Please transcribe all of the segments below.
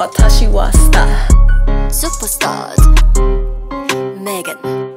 私はスター Superstars Megan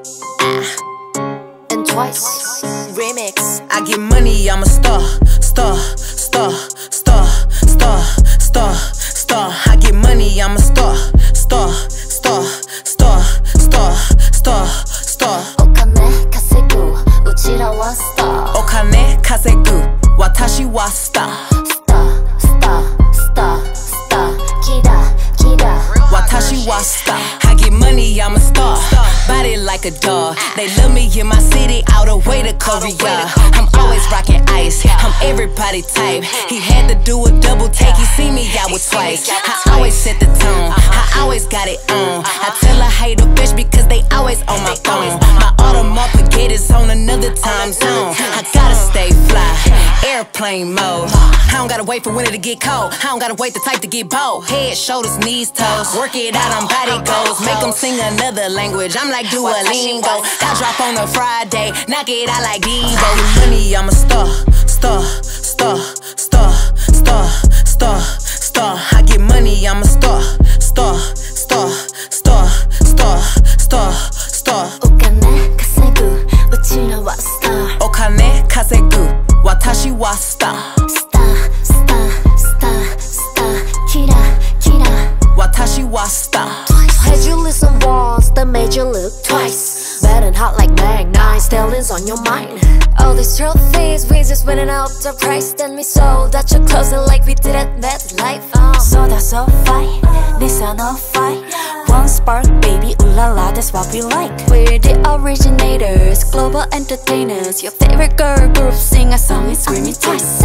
and Twice Remix. I get money, I'm a star, star, star, star, star, star, star. I get money, I'm a star, star, star, star, star, star, star. お金稼ぐうちらはスター。 お金稼ぐ私はスター。 スタースタースタースターキラキラ私はスター。I get money, I'm a star. Body like a dog. They love me in my city, all the way to Korea. I'm always rocking ice. I'm everybody type. He had to do a double take. He see me out with Twice. I always set the tone. I always got it on. I tell a hater bitch because they always on my phone. My Audemars Piguet's on another time zone. I gotta stay fly. Airplane mode. I don't gotta wait for winter to get cold. I don't gotta wait the type to get bold. Head, shoulders, knees, toes. Work it out on body goals. Make them sing another language. I'm like Duolingo. I drop on a Friday. Knock it out like Devo. Money, I'm a star. Star, star, star, star, star, star. I get money, I'm a star. Star, star, star, star, star, star. お金稼ぐうちらはスター。 お金稼ぐ私はスター。 スタースタースタースターキラキラ私はスター。 Had you listen once that made you look twice? Bad and hot like Mag 9 Stallions on your mind. All these trophies we just winning up the price. Then we sold out your closet like we did at MetLife. So that's a fight, this ain't a fight. One spark baby, ooh la la, that's what we like. We're the originators, global entertainers. Your favorite girl group sing a song, it's screaming Twice.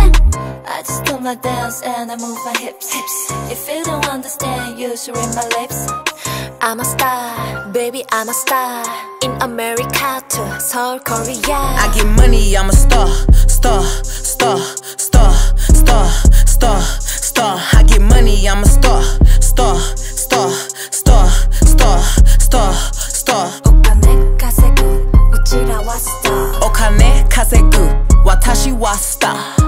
I just do my dance and I move my hips. If you don't understand, you should read my lips. I'm a star, baby, I'm a star. In America to Seoul, Korea. I get money, I'm a star. Star, star, star, star, star, star. I get money, I'm a star. Star, star, star, star, star, star. お金稼ぐうちらはスター。 お金稼ぐ私はスター。